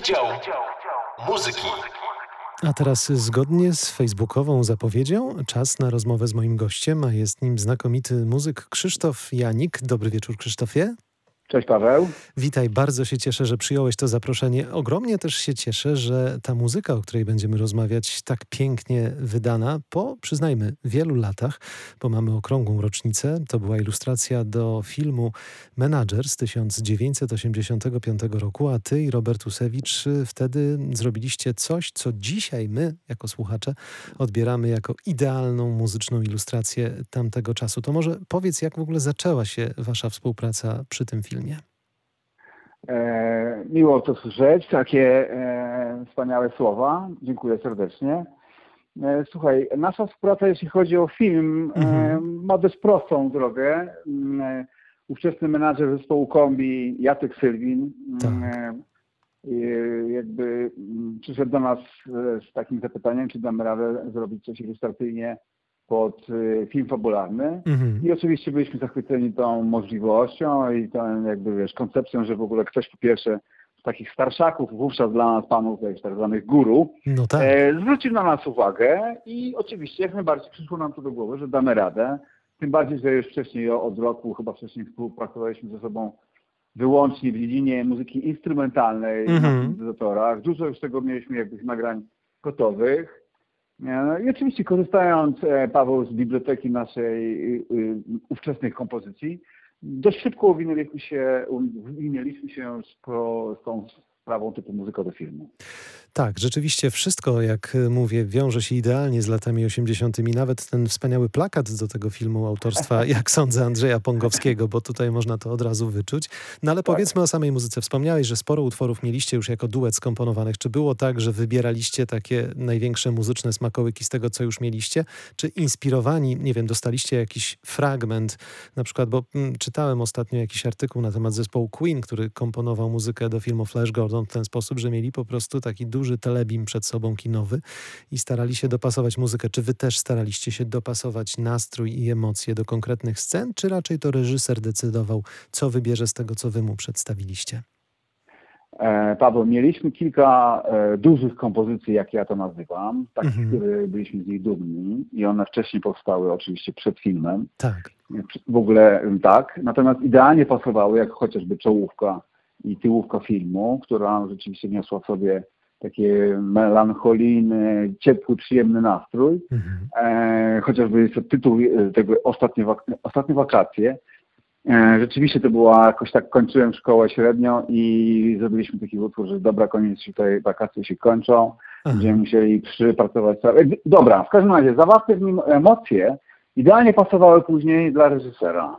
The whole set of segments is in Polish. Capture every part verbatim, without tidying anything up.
Wydział Muzyki. A teraz zgodnie z facebookową zapowiedzią czas na rozmowę z moim gościem, a jest nim znakomity muzyk Krzysztof Janik. Dobry wieczór, Krzysztofie. Cześć Paweł. Witaj, bardzo się cieszę, że przyjąłeś to zaproszenie. Ogromnie też się cieszę, że ta muzyka, o której będziemy rozmawiać, tak pięknie wydana po, przyznajmy, wielu latach, bo mamy okrągłą rocznicę. To była ilustracja do filmu Menadżer z tysiąc dziewięćset osiemdziesiątego piątego roku, a ty i Robert Usewicz wtedy zrobiliście coś, co dzisiaj my, jako słuchacze, odbieramy jako idealną muzyczną ilustrację tamtego czasu. To może powiedz, jak w ogóle zaczęła się wasza współpraca przy tym filmie? E, miło to słyszeć, takie e, wspaniałe słowa. Dziękuję serdecznie. E, słuchaj, nasza współpraca, jeśli chodzi o film, mhm. e, ma dość prostą drogę. E, ówczesny menadżer zespołu Kombi, Jacek Sylwin, tak. e, jakby przyszedł do nas z takim zapytaniem, czy damy radę zrobić coś ilustracyjnie pod film fabularny. Mhm. I oczywiście byliśmy zachwyceni tą możliwością i tą jakby, wiesz, koncepcją, że w ogóle ktoś po pierwsze z takich starszaków, wówczas dla nas panów, jak tak zwanych guru, no tak. e, zwrócił na nas uwagę i oczywiście jak najbardziej przyszło nam to do głowy, że damy radę. Tym bardziej, że już wcześniej od roku, chyba wcześniej współpracowaliśmy ze sobą wyłącznie w dziedzinie muzyki instrumentalnej mhm. na syntezatorach. Dużo już tego mieliśmy jakby nagrań gotowych. I oczywiście korzystając, Paweł, z biblioteki naszej ówczesnych kompozycji, dość szybko uwinęliśmy się, uwinęliśmy się z, pro, z tą sprawą typu muzyka do filmu. Tak, rzeczywiście wszystko, jak mówię, wiąże się idealnie z latami osiemdziesiątymi. Nawet ten wspaniały plakat do tego filmu autorstwa, jak sądzę, Andrzeja Pongowskiego, bo tutaj można to od razu wyczuć. No ale tak. Powiedzmy o samej muzyce. Wspomniałeś, że sporo utworów mieliście już jako duet skomponowanych. Czy było tak, że wybieraliście takie największe muzyczne smakołyki z tego, co już mieliście? Czy inspirowani, nie wiem, dostaliście jakiś fragment, na przykład, bo m, czytałem ostatnio jakiś artykuł na temat zespołu Queen, który komponował muzykę do filmu Flash Gordon w ten sposób, że mieli po prostu taki duży telebim przed sobą kinowy i starali się dopasować muzykę. Czy wy też staraliście się dopasować nastrój i emocje do konkretnych scen, czy raczej to reżyser decydował, co wybierze z tego, co wy mu przedstawiliście? E, Paweł, mieliśmy kilka e, dużych kompozycji, jak ja to nazywam, takich, mhm. które byliśmy z nich dumni i one wcześniej powstały oczywiście przed filmem. Tak. W ogóle tak, natomiast idealnie pasowały, jak chociażby czołówka i tyłówka filmu, która rzeczywiście niosła w sobie takie melancholijny, ciepły, przyjemny nastrój. Mhm. E, chociażby jest to tytuł tego Ostatnie, wak- Ostatnie wakacje. E, rzeczywiście to była jakoś tak, kończyłem szkołę średnią i zrobiliśmy taki utwór, że dobra, koniec tutaj, wakacje się kończą. Aha. Będziemy musieli przypracować. Dobra, w każdym razie zawarte w nim emocje idealnie pasowały później dla reżysera.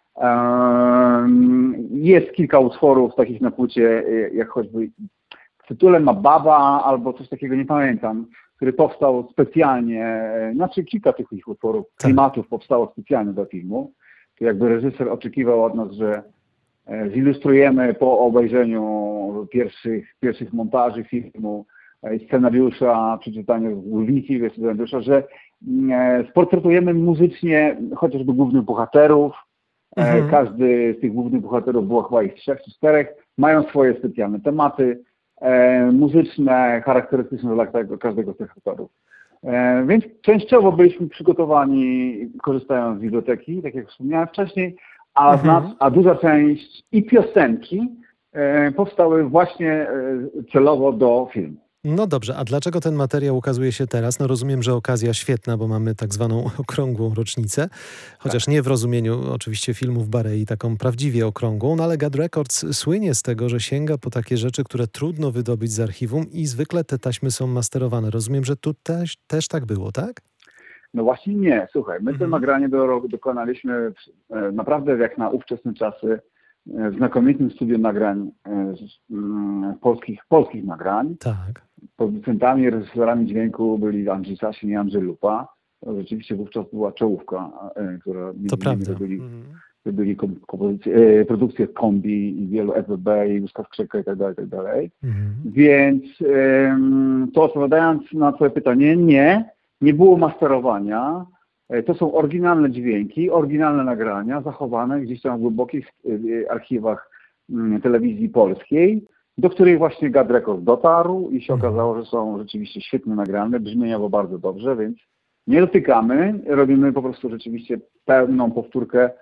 E, jest kilka utworów takich na płycie, jak choćby tytułem ma Baba albo coś takiego, nie pamiętam, który powstał specjalnie, znaczy kilka tych utworów, klimatów powstało specjalnie do filmu. To jakby reżyser oczekiwał od nas, że zilustrujemy po obejrzeniu pierwszych, pierwszych montaży filmu, scenariusza, przeczytaniu wnikliwie scenariusza, że sportretujemy muzycznie chociażby głównych bohaterów. Mhm. Każdy z tych głównych bohaterów, było chyba ich trzech czy czterech, mają swoje specjalne tematy E, muzyczne, charakterystyczne dla tego, każdego z tych autorów. E, więc częściowo byliśmy przygotowani, korzystając z biblioteki, tak jak wspomniałem wcześniej, a, mhm. nas, a duża część i piosenki e, powstały właśnie e, celowo do filmu. No dobrze, a dlaczego ten materiał ukazuje się teraz? No rozumiem, że okazja świetna, bo mamy tak zwaną okrągłą rocznicę, chociaż tak. nie w rozumieniu oczywiście filmów Barei, taką prawdziwie okrągłą, no ale God Records słynie z tego, że sięga po takie rzeczy, które trudno wydobyć z archiwum i zwykle te taśmy są masterowane. Rozumiem, że tu też, też tak było, tak? No właśnie nie, słuchaj, my mhm. to nagranie do, dokonaliśmy naprawdę jak na ówczesne czasy w znakomitym studiu nagrań, polskich, polskich nagrań. Tak. Producentami, reżyserami dźwięku byli Andrzej Sasin i Andrzej Lupa. To rzeczywiście wówczas była czołówka, która to prawda. byli, mm. byli kompozycje, produkcje Kombi i wielu F B B i Gustaw Krzeka i tak dalej, tak dalej. Mm. Więc to odpowiadając na twoje pytanie, nie, nie było masterowania. To są oryginalne dźwięki, oryginalne nagrania zachowane gdzieś tam w głębokich archiwach telewizji polskiej. do której właśnie Gad Records dotarł i się Mhm. okazało, że są rzeczywiście świetnie nagrane, brzmieniowo bardzo dobrze, więc nie dotykamy, robimy po prostu rzeczywiście pełną powtórkę,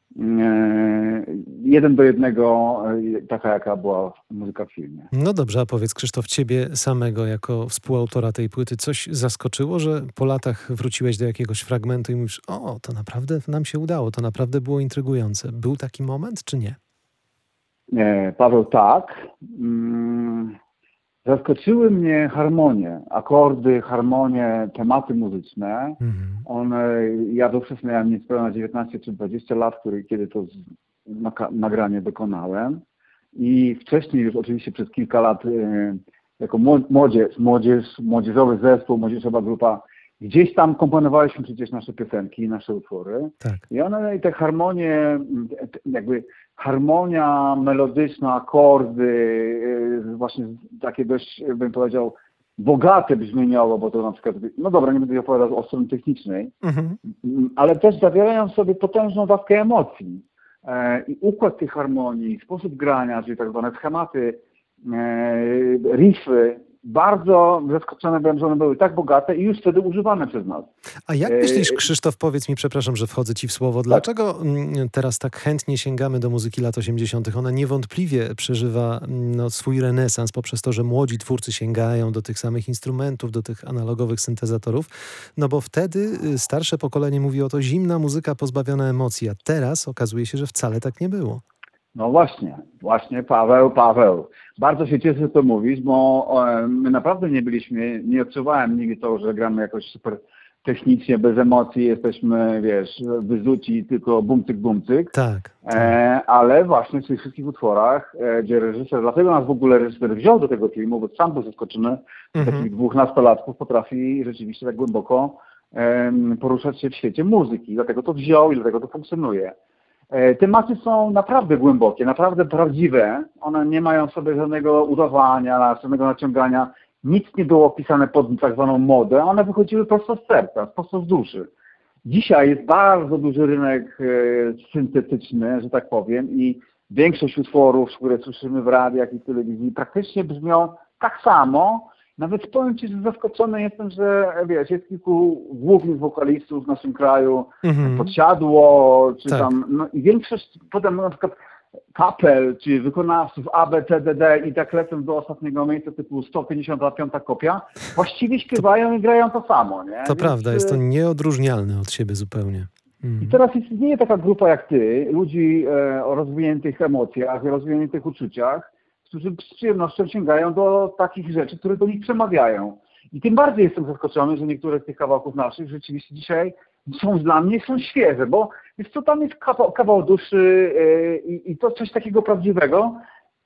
e, jeden do jednego, e, taka jaka była muzyka w filmie. No dobrze, a powiedz Krzysztof, ciebie samego jako współautora tej płyty coś zaskoczyło, że po latach wróciłeś do jakiegoś fragmentu i mówisz, o, to naprawdę nam się udało, to naprawdę było intrygujące. Był taki moment, czy nie? E, Paweł, tak. Mm, Zaskoczyły mnie harmonie, akordy, harmonie, tematy muzyczne. Mhm. One, ja wówczas miałem niespełna dziewiętnaście czy dwadzieścia lat, który, kiedy to z, naka, nagranie dokonałem. I wcześniej już oczywiście przez kilka lat y, jako młodzież, młodzież, młodzieżowy zespół, młodzieżowa grupa, gdzieś tam komponowaliśmy przecież nasze piosenki, nasze utwory. Tak. I one, i te harmonie, jakby harmonia melodyczna, akordy, y, właśnie takie dość, bym powiedział, bogate brzmieniowo, bo to na przykład, no dobra, nie będę opowiadał o stronie technicznej, Mhm. ale też zawierają w sobie potężną dawkę emocji. E, I układ tych harmonii, sposób grania, czyli tak zwane schematy, e, riffy, bardzo zaskoczone byłem, że one były tak bogate i już wtedy używane przez nas. A jak E, myślisz, Krzysztof, powiedz mi, przepraszam, że wchodzę ci w słowo, dlaczego mm, teraz tak chętnie sięgamy do muzyki lat osiemdziesiątych? Ona niewątpliwie przeżywa mm, no, swój renesans poprzez to, że młodzi twórcy sięgają do tych samych instrumentów, do tych analogowych syntezatorów, no bo wtedy y, starsze pokolenie mówi o to zimna muzyka pozbawiona emocji, a teraz okazuje się, że wcale tak nie było. No właśnie, właśnie Paweł, Paweł. Bardzo się cieszę, że to mówisz, bo e, my naprawdę nie byliśmy, nie odczuwałem nigdy to, że gramy jakoś super technicznie, bez emocji, jesteśmy, wiesz, wyzuci, tylko bumcyk, bumcyk. Tak. tak. E, ale właśnie w tych wszystkich utworach, e, gdzie reżyser, dlatego nas w ogóle reżyser wziął do tego filmu, bo sam był zaskoczony, że Mhm. takich dwóch nastolatków potrafi rzeczywiście tak głęboko e, poruszać się w świecie muzyki. Dlatego to wziął i dlatego to funkcjonuje. E, Tematy są naprawdę głębokie, naprawdę prawdziwe. One nie mają w sobie żadnego udawania, żadnego naciągania. Nic nie było pisane pod tak zwaną modę. One wychodziły prosto z serca, prosto z duszy. Dzisiaj jest bardzo duży rynek e, syntetyczny, że tak powiem, i większość utworów, które słyszymy w radiach i telewizji, praktycznie brzmią tak samo. Nawet powiem Ci, że zaskoczony jestem, że wiesz, jest kilku głównych wokalistów w naszym kraju, Mhm. Podsiadło, czy Tak. tam, no i większość, potem na przykład kapel, czy wykonawców A, B, C, D, D i tak lecą do ostatniego miejsca typu sto pięćdziesiąta piąta kopia, właściwie śpiewają i grają to samo, nie? To Więc, prawda, jest to e, nieodróżnialne od siebie zupełnie. I Mhm. teraz istnieje taka grupa jak ty, ludzi e, o rozwiniętych emocjach, rozwiniętych uczuciach, którzy z przyjemnością sięgają do takich rzeczy, które do nich przemawiają. I tym bardziej jestem zaskoczony, że niektóre z tych kawałków naszych rzeczywiście dzisiaj są dla mnie są świeże, bo jest to tam jest kawał, kawał duszy e, i, i to coś takiego prawdziwego.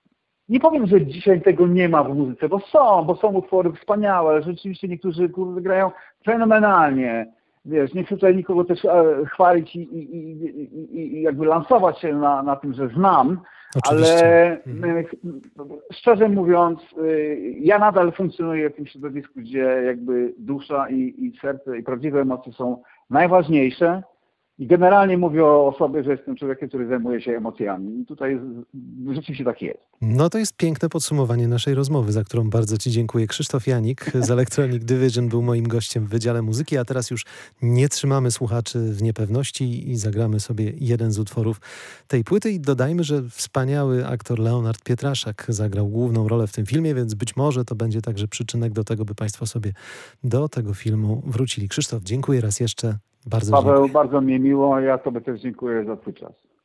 Nie powiem, że dzisiaj tego nie ma w muzyce, bo są, bo są utwory wspaniałe, ale rzeczywiście niektórzy kurde, grają fenomenalnie. Wiesz, nie chcę tutaj nikogo też e, chwalić i, i, i, i, i jakby lansować się na, na tym, że znam, Oczywiście. ale Mhm. e, szczerze mówiąc, e, ja nadal funkcjonuję w tym środowisku, gdzie jakby dusza i, i serce i prawdziwe emocje są najważniejsze. I generalnie mówię o sobie, że jestem człowiekiem, który zajmuje się emocjami. I tutaj z- rzeczywiście tak jest. No to jest piękne podsumowanie naszej rozmowy, za którą bardzo Ci dziękuję. Krzysztof Janik z Electronic Division był moim gościem w Wydziale Muzyki, a teraz już nie trzymamy słuchaczy w niepewności i zagramy sobie jeden z utworów tej płyty. I dodajmy, że wspaniały aktor Leonard Pietraszak zagrał główną rolę w tym filmie, więc być może to będzie także przyczynek do tego, by Państwo sobie do tego filmu wrócili. Krzysztof, dziękuję raz jeszcze. Bardzo Paweł, dziękuję. bardzo mi miło, ja Tobie też dziękuję za Twój czas.